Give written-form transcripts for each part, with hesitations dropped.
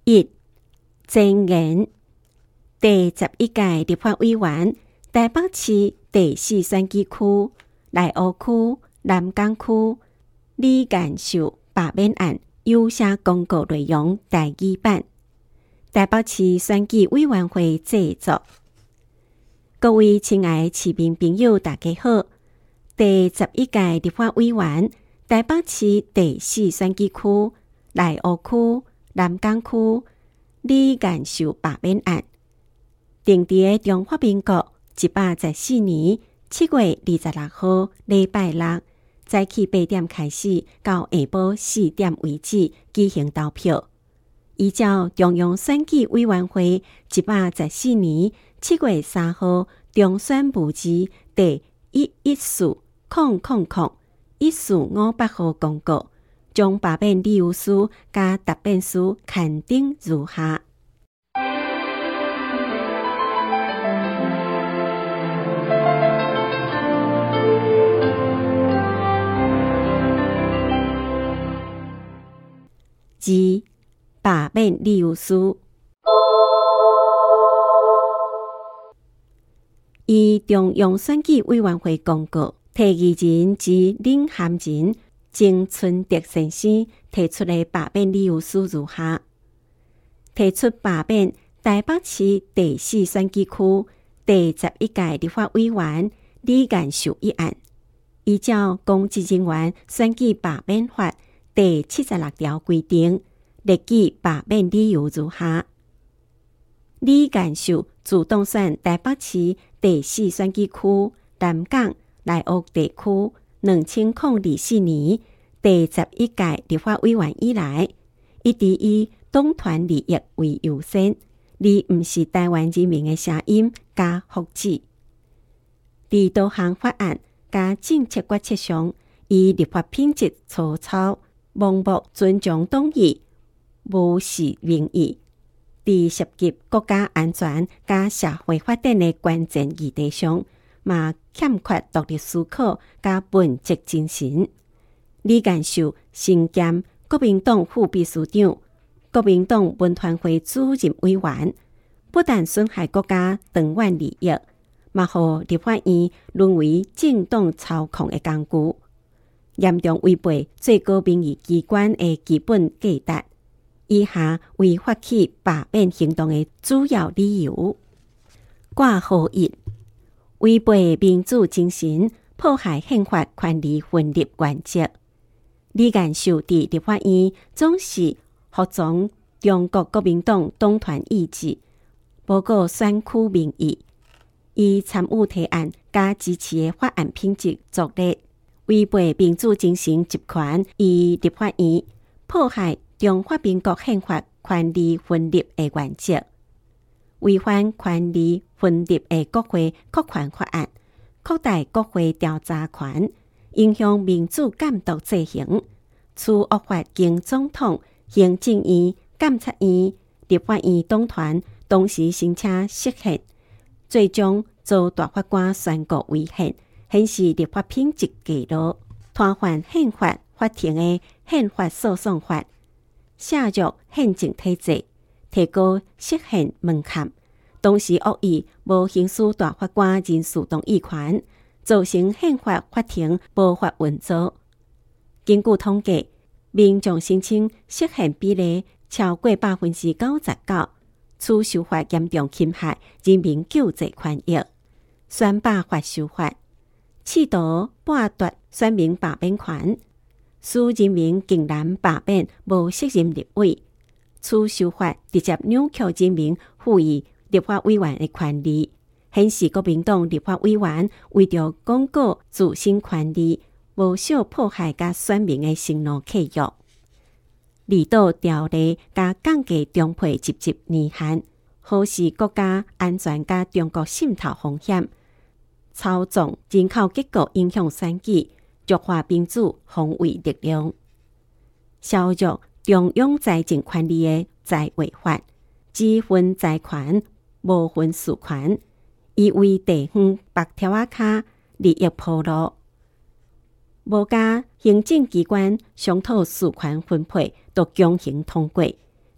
1. 前言。第11屆立法委員台北市第4選舉區內湖區、南港區李干秀罷免案有寫公告內容第2版。台北市選舉委員會製作。各位親愛的市民朋友大家好，第11屆立法委員台北市第4選舉區內湖區、南港區李干秀罷免案定在中華民國114年7月26號禮拜六早起8點開始到下晡4點為止舉行投票。依照中央選舉委員會114年7月3號中選部字第114,000,145號公告，將罷免理由書加答辯書刊登如下。2. 罷免理由書。依中央選舉委員會公告，提議人及領銜人曾春德先生提出的罷免理由書如下：提出罷免台北市第4選舉區第11屆立法委員李干秀一案，依照公職人員選舉罷免法第76條規定，列舉罷免理由如下：李干秀自當選台北市第4選舉區南港內湖地區2024年第11屆立法委員以來，一直以黨團利益為優先，而不是台灣人民的聲音加福祉。在多項法案加政策決策上，以立法品質粗糙，盲目尊重黨意，無視民意。在涉及國家安全加社會發展的關鍵議題上，嘛欠缺獨立思考加分析精神。李干秀身兼國民黨副秘書長、國民黨文團會主任委員，不但損害國家長遠利益，嘛讓立法院淪為政黨操控的工具，嚴重違背最高民意機關的基本價值。以下為發起罷免行動的主要理由：掛號1，違背民主精神，破壞憲法權力分立原則。李干秀在立法院總是服從中國國民黨黨團意志，無顧選區民意，以參與提案加支持的法案品質作劣，違背民主精神集權於立法院，破壞中華民國憲法權力分立的原則，違反權力分立的國會擴權法案，擴大國會調查權，影響民主監督制衡，處惡法經總統、行政院、監察院、立法院黨團同時申請釋憲，最終遭大法官宣告違憲，顯示立法品質低落，癱瘓憲法法庭的憲法訴訟法，削弱憲政體制，提高釋憲門檻，同時惡意無行使大法官人事同意權，造成憲法法庭無法運作。根據統計，民眾申請釋憲比例超過99%，此修法嚴重侵害人民救濟權益。選罷法修法，企圖剝奪選民罷免權，使人民竟然罷免無適任立委。此修法直接扭曲人民賦予立法委員的權利，顯示國民黨立法委員為着鞏固自身權利，無少破壞甲選民的承諾契約，離島條例甲降低中配集集年限，好使國家安全甲中國滲透風險，操縱人口結構影響選舉，弱化民主防衛力量，削弱中央財政權力的財違法，只分財權，無分事權，以為地方白條仔卡利益鋪路，無甲行政機關商討事權分配，都強行通過，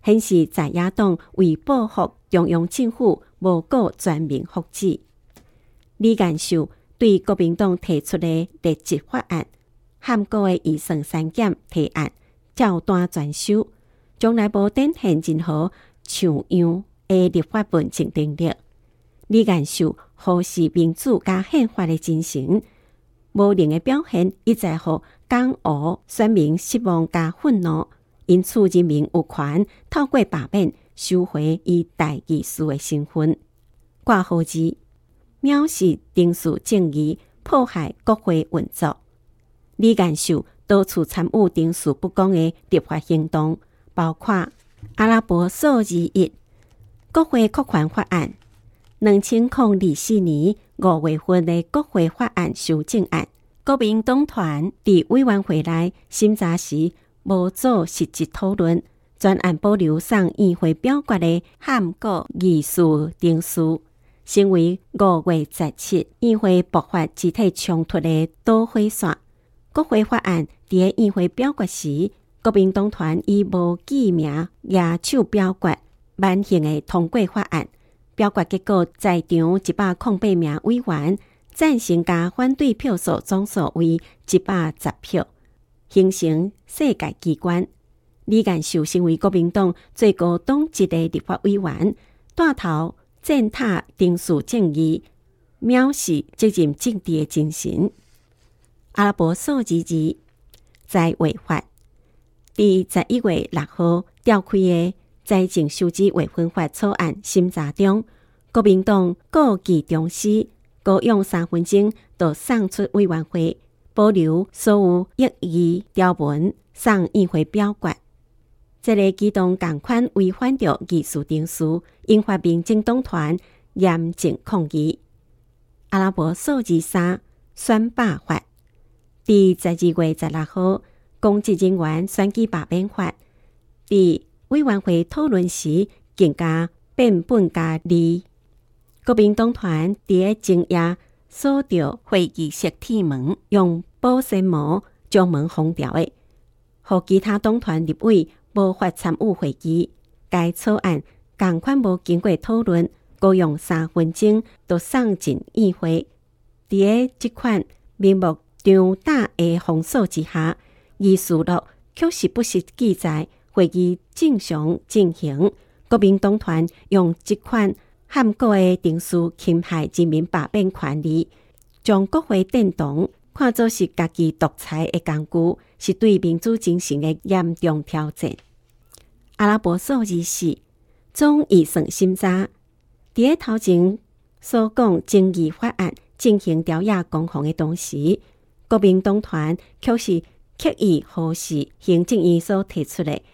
显示在野党为报复中央政府无顾全民福祉。李干秀对国民党提出的劣质法案，涵盖的预算删减提案照单全收，从来无展现任何像样的立法文件能力。李干秀忽视民主加宪法的精神，无能的表现一再互港澳选民失望加愤怒，因此人民有权透过罢免收回伊代议士的身份。挂号字藐视定数正义，迫害国会运作。李干秀多处参与定数不公的立法行动，包括阿拉伯数字1国会扩权法案、2024年5月份的国会法案修正案。国民党团伫委员会内审查时无做实质讨论，专案保留送议会表决的函告议事定数，成为5月17议会爆发集体冲突的导火线。国会法案伫议会表决时，国民党团以无记名举手表决，慢性的通过法案。表决结果，在场108名委员赞成加反对票数总数为110票，形成世界机关。李干秀成为国民党最高党籍的立法委员，带头践踏定数正义，藐视责任政治的精神。阿拉伯数字2在违法。伫11月6號召開的財政收支劃分法草案審查中，國民黨故技重施，高用3分鐘就送出委員會，保留所有異議條文送議會表決。這個舉動同款違反着議事定數，引發民進黨團嚴正抗議。阿拉伯數字3選罷法。伫12月16號，公職人員選舉罷免法，伫委員會討論時更加變本加厲。國民黨團伫前夜鎖着會議室鐵門，用保鮮膜將門封掉的，互其他黨團立委無法參與會議。該草案同款無經過討論，高用3分鐘就送進議會。伫這款明目張膽的封鎖之下，議事錄確實不實記載會議正常進行。國民黨團用這款涵蓋的定數侵害人民罷免權利，將國會殿堂看作是家己獨裁的工具，是對民主精神的嚴重挑戰。阿拉伯數字4總預算審查，伫頭前所講正義法案進行調野公防的同時，國民黨團卻是刻意忽視行政院所提出的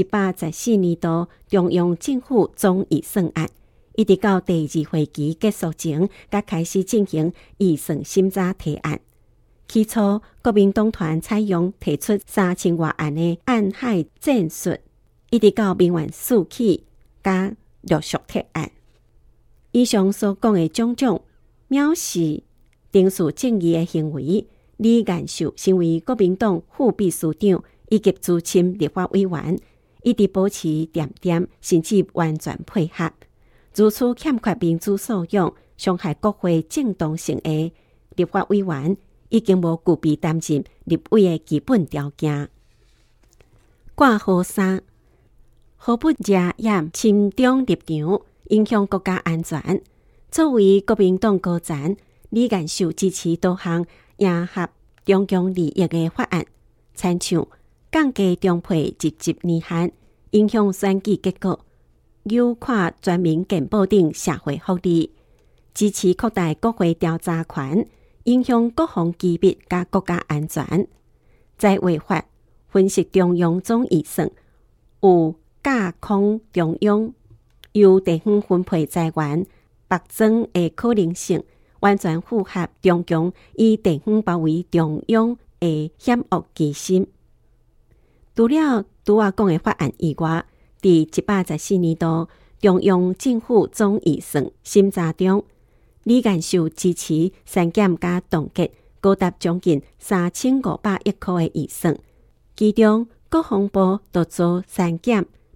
114年度中央政府總預算案，一直到第2會期結束前，才開始進行預算審查提案。起初，國民黨團採用提出3000多案的案海戰術，一直到民怨四起，加陸續提案。以上所講的種種藐視定數正義的行為，李干秀成為國民黨副秘書長以及資深立法委員，一直保持點點甚至完全配合。如此欠缺民主素養、傷害國會正當性的立法委員，已經無具備擔任立委的基本條件。掛號3毫不遮掩親中立場，影響國家安全。作為國民黨高層，李干秀支持多項迎合中共利益的法案，親像降低中配直接年限，影響選舉結果，優化全民健保等社會福利，支持擴大國會調查權，影響國防機密加國家安全。在違法分析中央總預算，有架空中央由地方分配財源白增的可能性，完全符合中共以地方包圍中央的險惡之心。除了拄仔講的法案以外，第114年度中央政府總預算審查中，李干秀支持刪減加凍結高達將近3500億元的預算，其中國防部就做刪減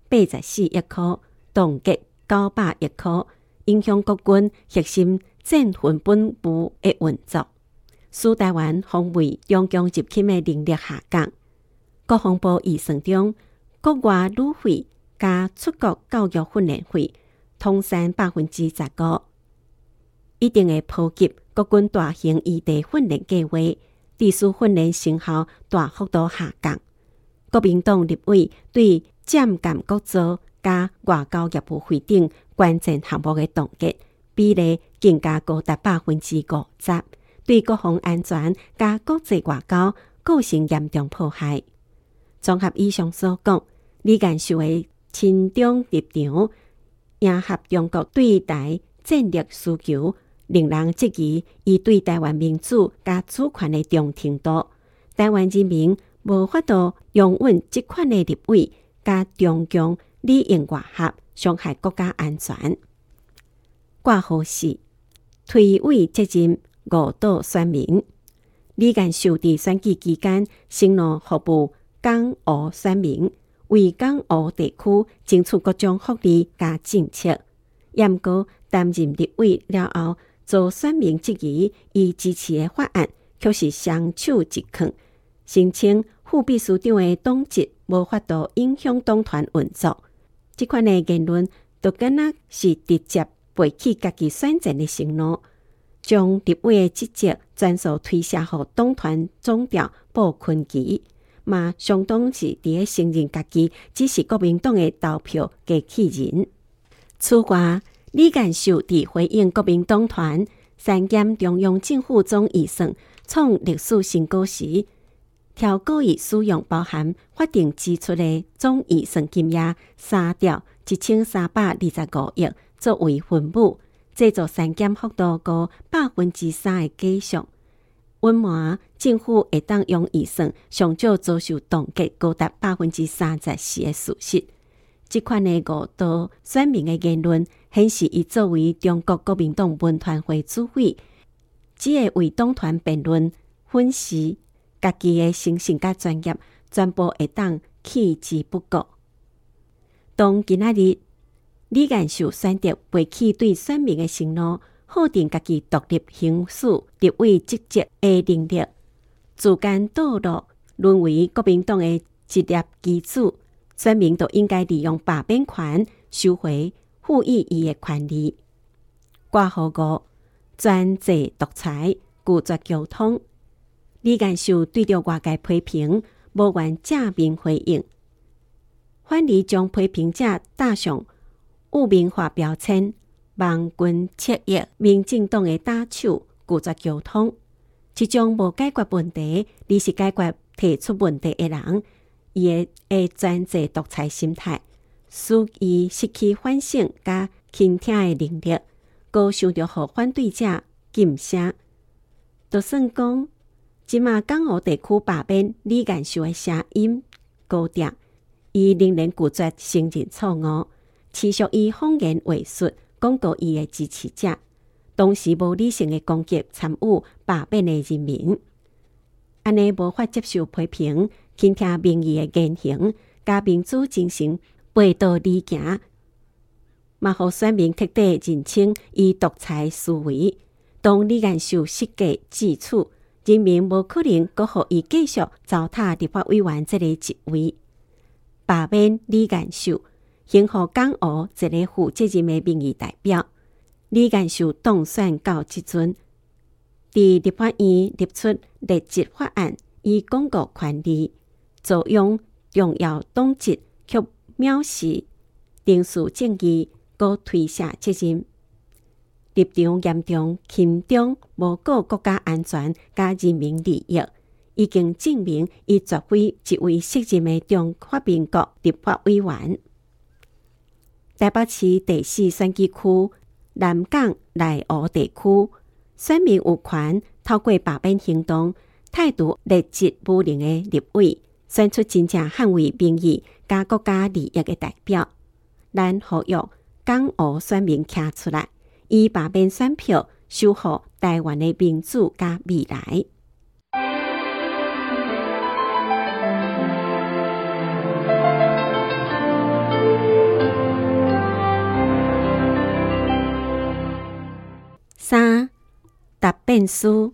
84億箍，凍結900億箍，影響國軍核心戰分本部的運作，使台灣防衛中共入侵的能力下降。國防部預算中，國外旅費加出國教育訓練費通升15%，一定會波及國軍大型異地訓練計劃，致使訓練成效大幅度下降。國民黨立委對佔監國造加外交業務費等關鍵項目的凍結比例更加高達50%，對國防安全加國際外交構成嚴重迫害。綜合以上所講，李干秀的親中立場迎合中國對台戰略需求，令人質疑伊對台灣民主加主權的重程度。台灣人民無法度容允這款的立委加中共利用外合，傷害國家安全。掛號是推諉責任誤導選民。李干秀佇選舉期間承諾服務港澳選民，為港澳地區爭取各種福利加政策。嚴哥擔任立委了後，遭選民質疑伊支持的法案卻是雙手一囥，聲稱副秘書長的黨籍無法度影響黨團運作。這款的言論就敢若是直接背棄家己選前的承諾，將立委的職責全數推卸予黨團總召布坤琪，嘛相當是佇咧承認家己只是國民黨的投票機器人。此外，李干秀佇回應國民黨團刪減中央政府總預算創歷史新高時，調高伊使用包含法定支出的總預算金額3兆1325億作為分母，製造刪減幅度高3%的計數。隱瞞政府會當用預算上少遭受凍結高達34%的事實。這款的誤導選民的言論，顯示伊作為中國國民黨文團會主委，只會為黨團辯論分析，家己的誠信甲專業全部會當棄之不顧。當今仔日李干秀選擇背棄對選民的承諾，否定家己獨立行使立委職責的能力，自甘墮落，淪為國民黨的職業機主。選民都應該利用罷免權收回賦予伊的權利。掛號5專制獨裁拒絕溝通。李干秀對着外界批評無緣正面回應，反而將批評者打上污名化標籤，網軍切役民進黨的打手拒絕溝通。這種無解決問題，而是解決提出問題的人，伊的專制獨裁心態，使伊失去反省甲傾聽的能力，高想着互反對者噤聲。就算講，即馬港澳地區罷免李干秀的聲音高調，伊仍然拒絕承認錯誤，持續以謊言話術廣告伊的支持者，同時無理性的攻擊參與罷免的人民。安尼無法接受批評，傾聽民意的言行，甲民主精神背道而行，嘛互選民徹底認清伊獨裁思維。當李干秀失計自處，人民無可能閣互伊繼續糟蹋立法委員這個職位。罷免李干秀，幸好港澳一個負責任的民意代表。李干秀當選到即陣，佇立法院提出劣質法案，以鞏固權力，作用重要黨職，卻藐視定數正義，閣推卸責任，立場嚴重輕重，無顧國家安全甲人民利益，已經證明伊絕非一位適任的中華民國立法委員。台北市第4選舉區南港內湖地區，選民有權透過罷免行動，態度劣質無能的立委，選出真正捍衛民意甲國家利益的代表。咱呼籲港澳選民站出來，以罷免選票守護台灣的民主甲未來。 变书。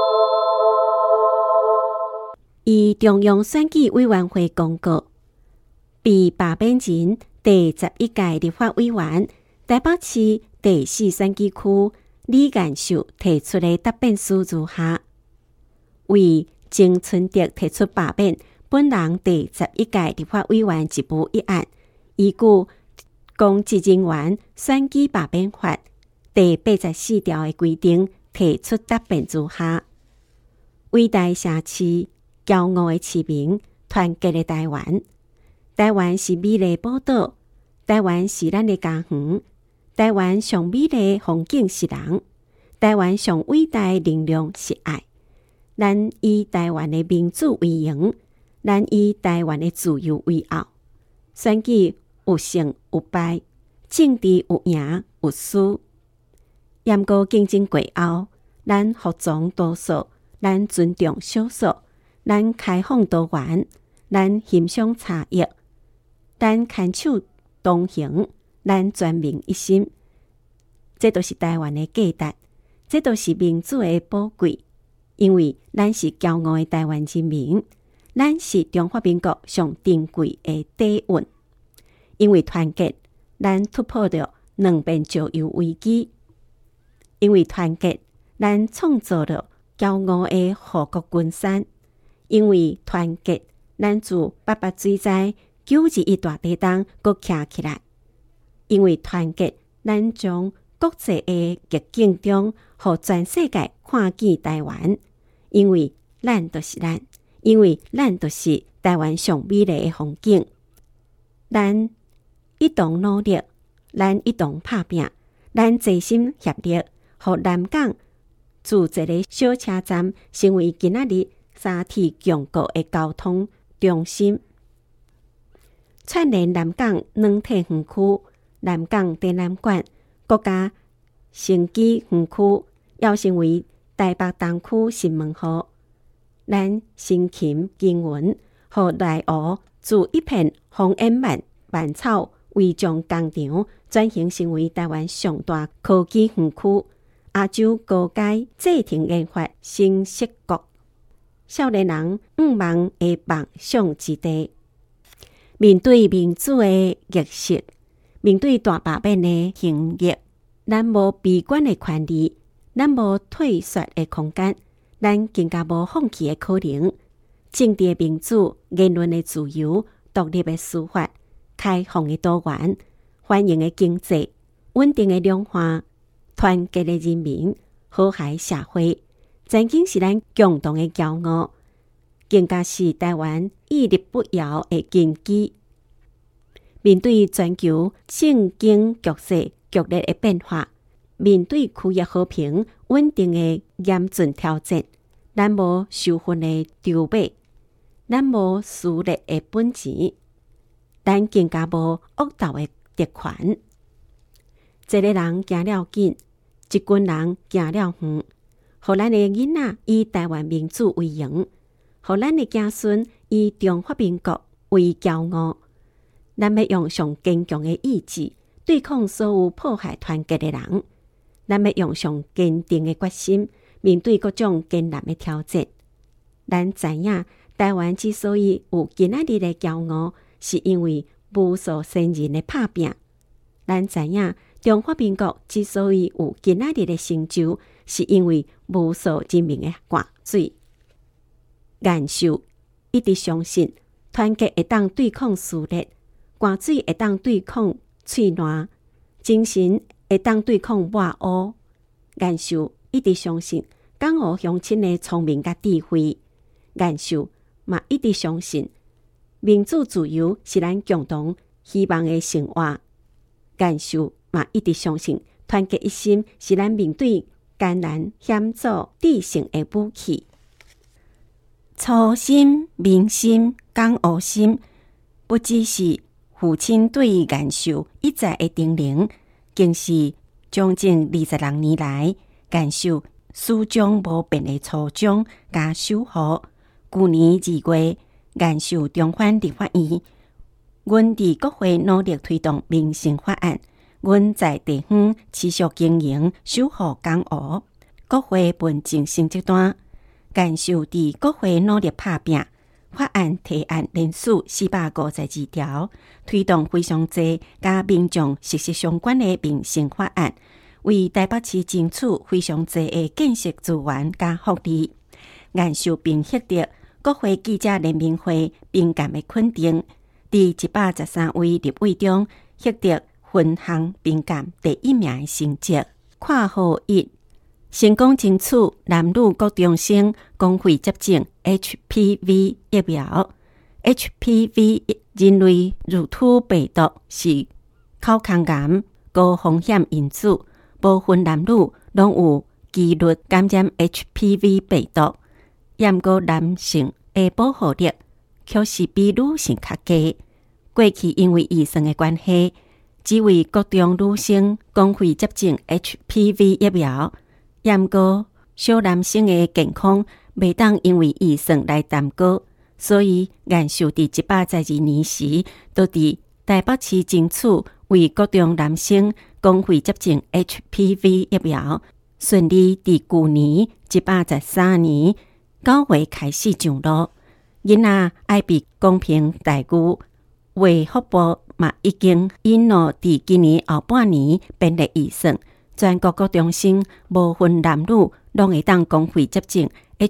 以中央选举委员会公告，被罢免人第11届立法委员台北市第4选举区李彦秀提出的答辩书如下：为曾春德提出罢免本人第11届立法委员职务一案，依据《公职人员选举罢免法》第84条的规定，提出答辩如下：伟大城市、骄傲的市民、团结的台湾。台湾是美丽的宝岛，台湾是咱的家园，台湾上美丽的风景是人，台湾上伟大的力量是爱。咱以台湾的民主为荣，咱以台湾的自由为傲。选举有胜有败，政治有赢有输。严格竞争过后，咱服从多数，咱尊重少数，咱开放多元，咱欣赏差异，咱牵手同行，咱全民一心。这都是台湾的价值，这都是民主的宝贵。因为咱是骄傲的台湾人民，咱是中华民国上珍贵的底蕴。因为团结，咱突破了两边石油危机；因为团结，咱创造了骄傲的护国群山；因为团结，咱自八八水灾921大地震阁站起来；因为团结，咱从国际的逆境中，互全世界看见台湾。因为咱就是咱，因为咱就是台湾上美丽的风景。咱一同努力，咱一同拍拼，咱齐心协力，互南港自一个小车站成为今仔日沙铁强国的交通中心，串联南港软体园区、南港展览馆、国家升级园区，要成为台北东区新门户。咱辛勤耕耘，互内湖自一片红烟万草围种工厂，转型成为台湾上大科技园区，亚洲高阶制停研发新设国，少年人5万的梦想之地。面对民主的逆势，面对大罢免的行逆，咱无闭关的权利，咱无退缩的空间，咱更加无放弃的可能。政治的民主、言论的自由、独立的司法、开放的多元、繁荣的经济、稳定的两岸、团结的人民、和谐社会，曾经是咱共同的骄傲，更加是台湾屹立不摇的根基。面对全球政经局势剧烈的变化，面对区域和平稳定的严峻挑战，咱无受训的筹码，咱无私利的本钱，咱更加无恶斗的特权。一个人行了紧，一群人行了远，互咱的囡仔以台湾民主为荣，互咱的子孙以中华民国为骄傲。咱要用上坚强的意志对抗所有破坏团结的人，咱要用上坚定的决心面对各种艰难的挑战。咱知影，台湾之所以有今仔日的骄傲，是因为无数先人的打拼。咱知影，中华民国之所以有今仔日的成就，是因为无数人民的汗水。延寿一直相信，团结会当对抗撕裂，汗水会当对抗喙烂，精神会当对抗外污。延寿一直相信港澳乡亲的聪明甲智慧。延寿嘛一直相信民主自由是咱共同希望的生活。延寿嘛一直相信团结一心是咱面对艰难险阻制胜的武器。初心、民心、港澳心，不只是父亲对延寿一再的叮咛，更是将近26年来延寿始终无变的初衷甲守护。去年2月，延寿重返立法院，阮伫国会努力推动民生法案，阮在地方持续经营守护港澳。 国会文政成绩单，感受伫国会努力打拼，法案提案连续452条，推动非常济甲民众息息相关的民生法案，为台北市争取非常济的建设资源甲福利。研受并获得国会记者联名会宾感的肯定，伫113位立委中获得分项宾感第1名的成绩。括号1，成功争取男女高中生公费接种 HPV 疫苗。HPV 人类乳突病毒是口腔癌高风险因子，部分男女拢有几率感染 HPV 病毒。验过男性的保护力确实比女性较低。过去因为医生的关系，只为各中女性公费接种 HPV 疫苗，验过小男性的健康袂当因为医生来耽搁，所以研受伫112年时，都伫台北市争取为各中男性公费接种 HPV 疫苗，顺利伫去年113年9月开始上路。囡仔爱被公平待遇，卫福部嘛已经引导伫今年后半年编列预算，全国各中生无分男女拢会当公费接种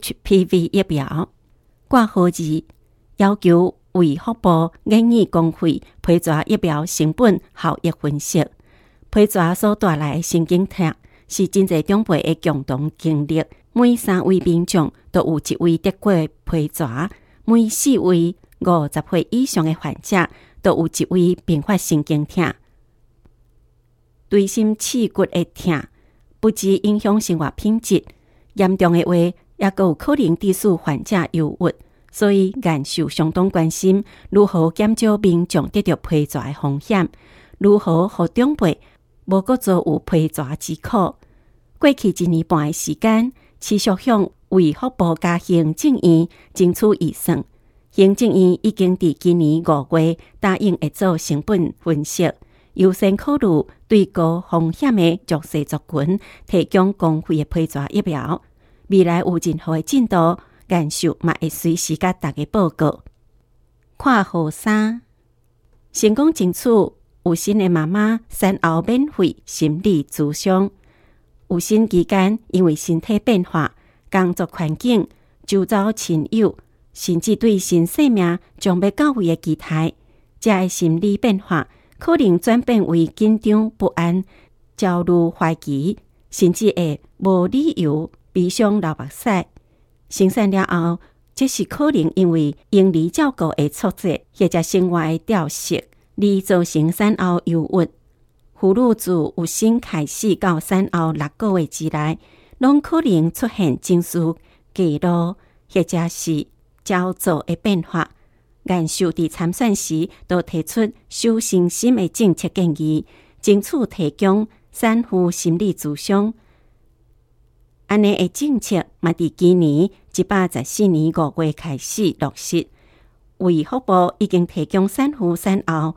HPV 疫苗。括号2，要求卫福部建议公费批蛇疫苗成本效益分析。批蛇所带来的神经痛是真侪长辈的共同经历，每3位民众都有1位得过批蛇，每4位50岁以上的患者都有1位并发神经痛。对心刺骨的痛不止影响生活品质，严重的话也有可能致使患者忧郁，所以研受相当关心如何减少民众得到批蛇的风险，如何让长辈无搁遭有批蛇之苦。过去1年半的时间，持续向卫福部甲行政院争取预算。行政院已经伫今年5月答应会做成本分析，优先考虑对高风险的弱势族群提供公费的批蛇疫苗。未来有任何的进度，研受嘛会随时甲大家报告。括号3，成功争取有心的妈妈产后免费心理咨商。有心期间，因为身体变化、工作环境、周遭亲友，甚至对新生命将要到位的期待，这个心理变化可能转变为紧张、不安、焦虑、怀疑，甚至会无理由悲伤流目屎。生产了后，这是可能因为婴儿照顾的挫折或者生活的调适，而造成产后忧郁。妇女自有生开始到产后6个月之内，拢可能出现情绪低落，或者是焦躁的变化。研受伫参选时，都提出修身心的政策建议，争取提供产妇心理咨商。安尼的政策嘛，伫今年114年5月开始落实。卫福部已经提供产妇产后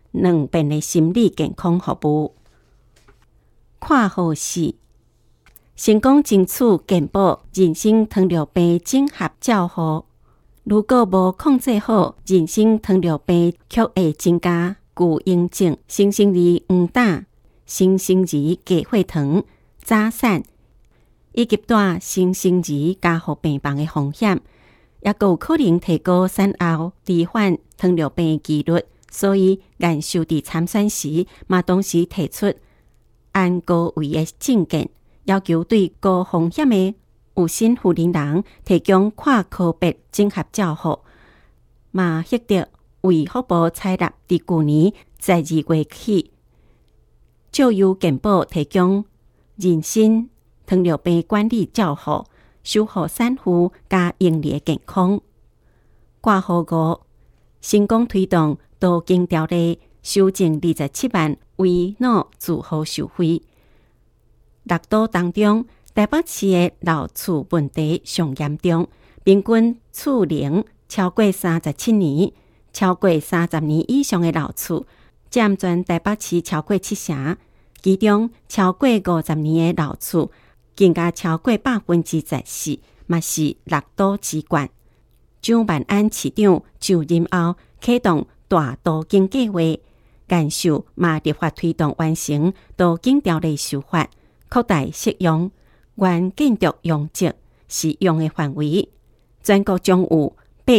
2遍的心理健康服务。括号4，成功争取健保人参糖尿病整合照护。如果无控制好人参糖尿病，却会增加巨婴症、新生儿黄疸、新生儿低血糖、早产，以及带新生儿加护病房的风险，也有可能提高产后罹患糖尿病的几率。所以，研受伫参选时，嘛同时提出按高危的证件，要求对高风险的有心妇人人提供跨科别整合照护，嘛获得卫福部采纳伫去年12月起，就由健保提供人参糖尿病管理照护，守护产妇加婴儿的健康。括号5，成功推动多经条例修正27万位脑自付收费。6都当中，台北市的老厝问题上严重，平均厝龄超过37年，超过30年以上的老厝占全台北市超过70%，其中超过50年的老厝更加超过14%，嘛是6都之冠。蒋万安市长就任后启动大都更计划，研修嘛立法推动完成都更条例修法，扩大适用原建筑用地适用的范围，全国将有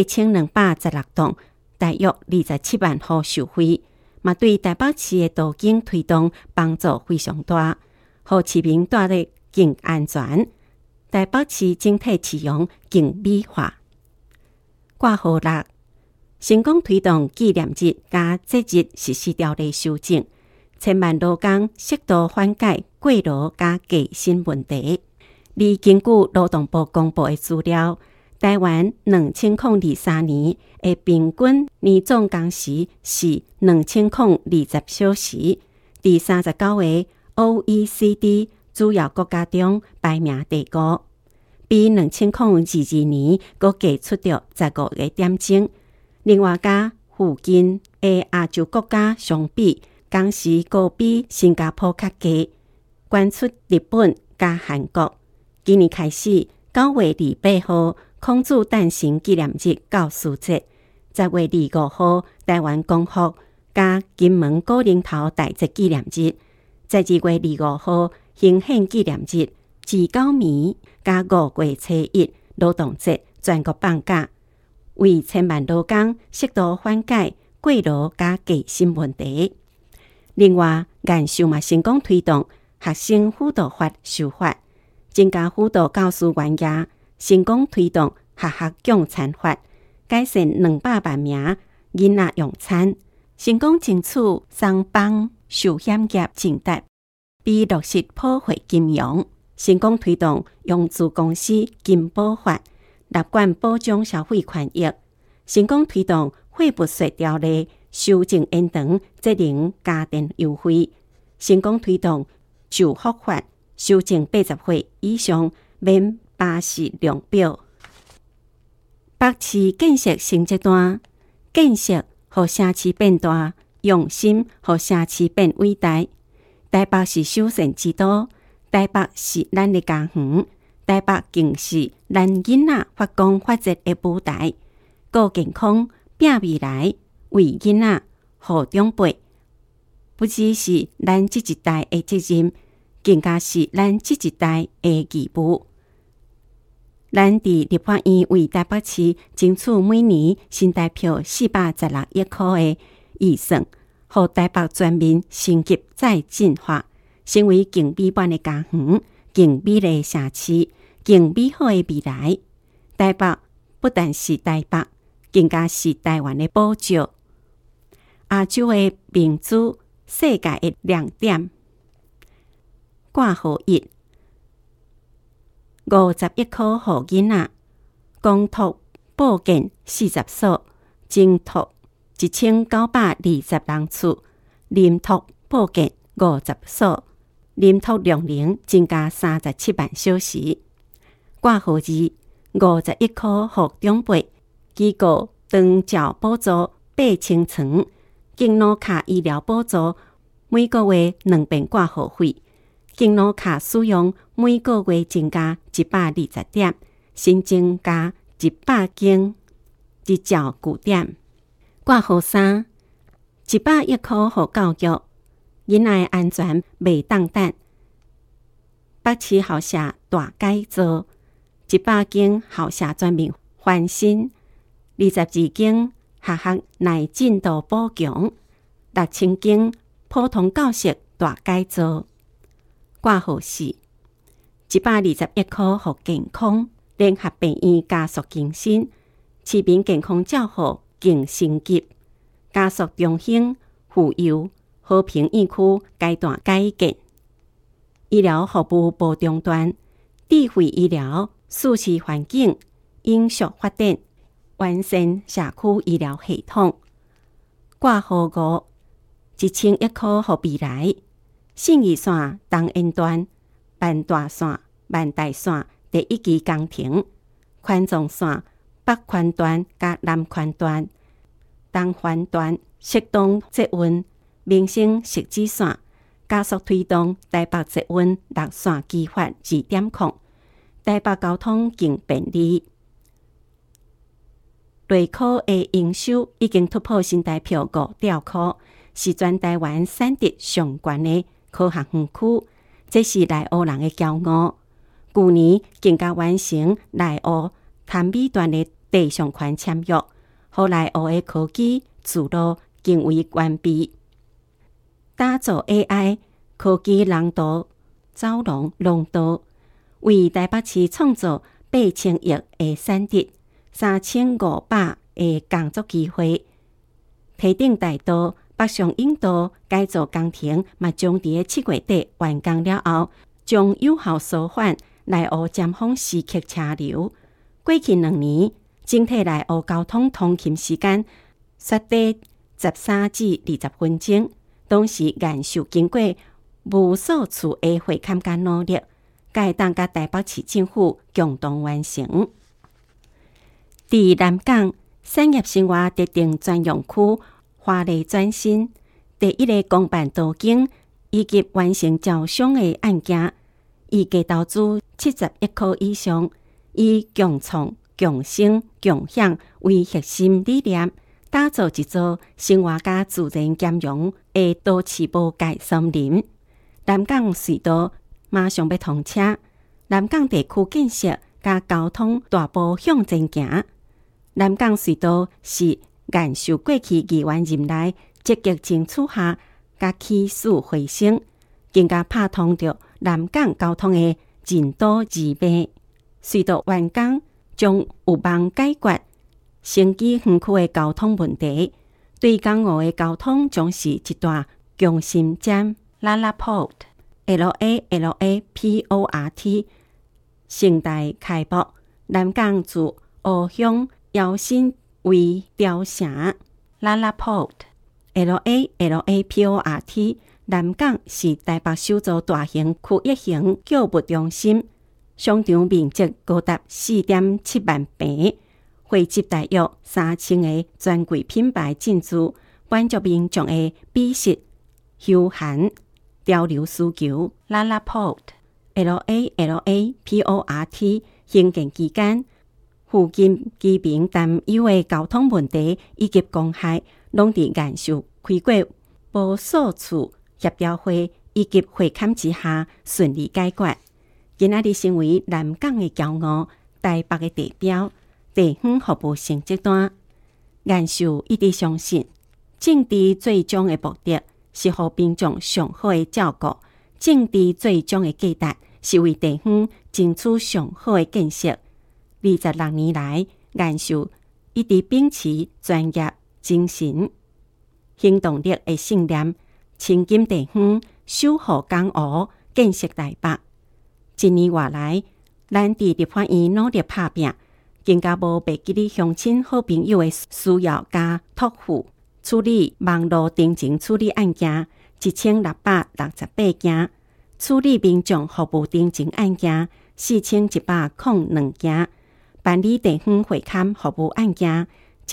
8216栋，大约27万户受惠，嘛对台北市的都更推动帮助非常大，让市民住得更安全，台北市整体市容更美化。挂号6，成功推动纪念日加节日实施条例修正，千万劳工适度缓解过劳加加薪问题。而根据劳动部公布的资料，台湾2023年的平均年总工时是2020小时，第39个 OECD 主要国家中排名第5。比2022年佫加出着15个点钟，另外加附近的亚洲国家相比，工时佫比新加坡较低，关出日本加韩国。今年开始9月28號孔子誕生紀念日教師節，10月25號台灣光復加金門古寧頭大節紀念日，12月25號興憲紀念日，自9暝加5月初1勞動節全國放假，為千萬勞工適度緩解過勞加加薪問題。另外，研修嘛成功推動學生輔導法修法，增加輔導教師員額，成功推動學校供餐法，改善200萬名囡仔用餐，成功爭取商幫壽險業證達，並落實普惠金融。成功推動用資公司金保法，立管保障消費權益；成功推動廢物稅條例修正延長節能家電優惠；成功推動就學法修正80歲以上免巴士量表。北市建設新階段，建設讓城市變大，用心讓城市變偉大。台北是首善之都。台北是咱的家園，台北更是咱囡仔發光發熱的舞台。顧健康，拼未來，為囡仔，護長輩，不只是咱這一代的責任，更加是咱這一代的義務。咱佇立法院為台北市爭取每年新台票416億塊的預算，讓台北全面升級再進化。成為更美滿的家園，更美麗的城市，更美好的未來。台北不但是台北，更加是台灣的寶藏，亞洲的明珠，世界的亮點。掛號1，51顆予囡仔，公托保健40所，淨托1920人次，臨托保健50所。臨托量能增加37萬小時。掛號2，51顆予長輩，機構長照補助8000床，敬老卡醫療補助每個月2遍掛號費，敬老卡使用每個月增加120點，新增加100間日照據點。掛號3，100億顆予教育。囡仔安全袂當等，北市校舍大改造，100間校舍全面翻新，22間學校內進度補強，6000間普通教室大改造。掛號4，120億顆予健康，聯合病院加速更新，市民健康照護更升級，加速中興婦幼和平醫區階段改建，醫療服務無中斷，智慧醫療、舒適環境、永續發展，完善社區醫療系統。掛號5，1000億顆予未來，信義線東延段、萬大線、萬大線第1期工程，環狀線北環段甲南環段、東環段適當捷運。民生汐止線、 加速推动台北捷运6线计划2.0，台北交通更便利。内科的营收已经突破新台票5兆块，是全台湾产值上悬的科学园区，这是内湖人的骄傲。去年更加完成内湖潭美段的地上权签约，予内湖的科技之路更为完备。打造 AI 科技廊道走廊道，为台北市创造8,000亿的产值，3,500个工作机会。堤顶大道、北上引道改造工程，嘛将伫7月底完工了后，将有效舒缓内湖尖峰时刻车流。过去2年，整体内湖交通通勤时间缩短13至20分钟，当时延寿经过无数次的会勘甲努力，该当甲台北市政府共同完成。伫南港产业生活特定专用区华丽转新第1个公办途径以及完成招商的案件，预计投资70亿元以上，以共创、共生、共享为核心理念，打造一座生活加自然兼容的都市无界森林。南港隧道马上要通车，南港地区建设加交通大步向前行。南港隧道是延寿过去议员任内积极争取下，甲起死回生，更加拍通着南港交通的人都治病。隧道完工将有望解决城基园区的交通问题，对港澳的交通将是一段强心针。LaLaport LALAPORT 盛大开幕，南港自湖乡摇身为雕城。LaLaport LALAPORT 南港是台北首座大型区域型购物中心，商场面积高达 4.7 万平，汇集大约3000个专柜品牌进驻，满足民众的美食、休闲、潮流需求。LaLaport LALAPORT 兴建期间，附近居民担忧的交通问题以及公害，拢伫延寿开过无数次协调会以及会勘之下顺利解决。今仔日成为南港的骄傲，台北的地标，地方服务成绩单。延寿一直相信，政治最终的目的是互民众上好的照顾，政治最终的价值是为地方争取上好的建设。26年来，延寿一直秉持专业精神、行动力的信念，亲近地方，守护港湖，建设台北。1年外来，咱伫立法院努力打拼，更加无袂记哩乡亲好朋友的需要加托付，处理网络定情处理案件1668件，处理民众服务定情案件4102件，办理地方会勘服务案件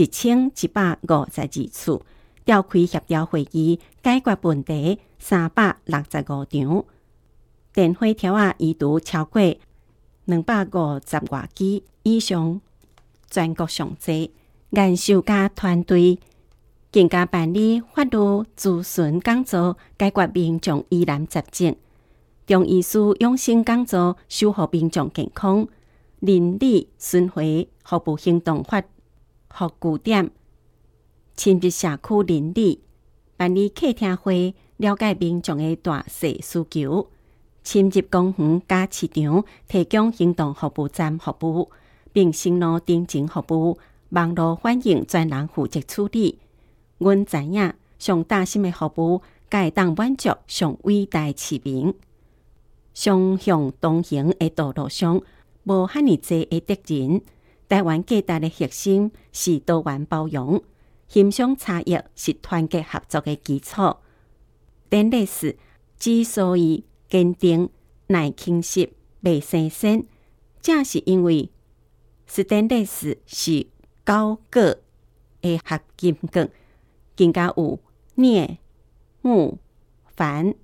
1152次，召开协调会议解决问题365场，电火条仔移除超过250外支以上，全国上济。延寿家团队更加办理法律咨询讲座，解决民众疑难杂症，中医师养生讲座，守护民众健康，邻里巡回服务行动法服务点，亲密社区邻里办理客厅会，了解民众的大小需求，深入公园加市场，提供行动服务站服务，并承诺定情服务网络反映专人负责处理。阮知影上大心的服务，才会当满足上伟大的市民。双向同行的道路上，无遐尼济的敌人。台湾价值的核心是多元包容，欣赏差异是团结合作的基础。典历史之所以坚定、耐侵蚀、袂生鲜，正是因为史典历史是高个的合金梗，更加有镍、钼、钒、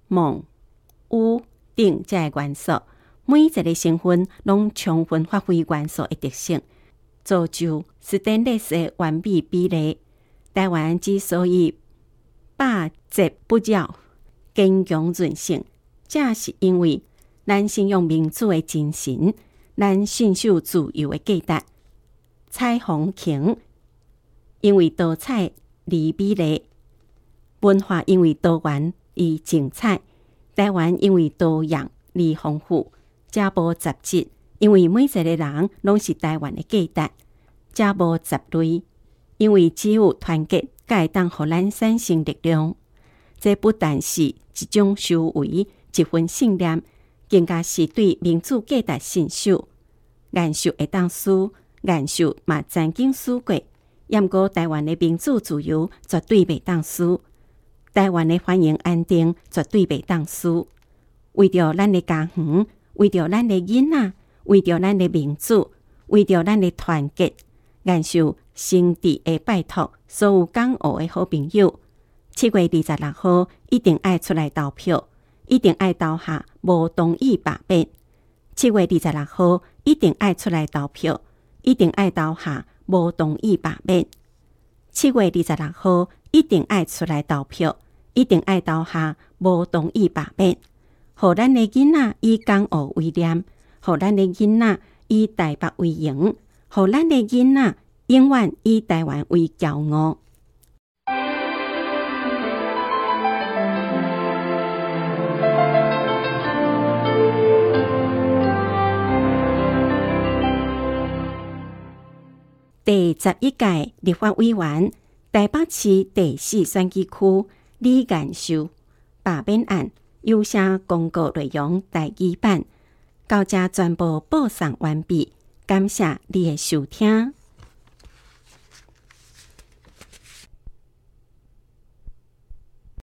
锰、钨等这个元素，每一个成分拢充分发挥元素的特性，造就斯坦利斯的完美比例。台湾之所以百折不扰、坚强韧性，正是因为咱信仰民主的精神，咱信守自由的价值。彩虹擎因为多彩而美丽，文化因为多元而精彩，台湾因为多样而丰富。这部杂志因为每一个人拢是台湾的价值，这部杂类因为只有团结，才会当互咱产生力量。这不但是一种修为，一份信念，更加是对民主价值信守。颜寿会当输，颜寿嘛曾经输过，毋过台湾的民主自由绝对袂当输，台湾的繁荣安定绝对袂当输。为着咱的家园，为着咱的囡仔，为着咱的民主，为着咱的团结，颜寿诚挚的拜托所有港澳的好朋友，7月26號一定愛出來投票，一定愛投下無同意罷免。7月26號一定愛出來投票，一定愛投下無同意罷免。7月26號一定愛出來投票，一定愛投下無同意罷免。互咱的囡仔以港澳為念，互咱的囡仔以台北為榮，互咱的囡仔永遠以台灣為驕傲。第11屆立法委員台北市第4選舉區李顏壽罷免案有寫公告內容第2版，到這全部播送完畢，感謝你的收聽。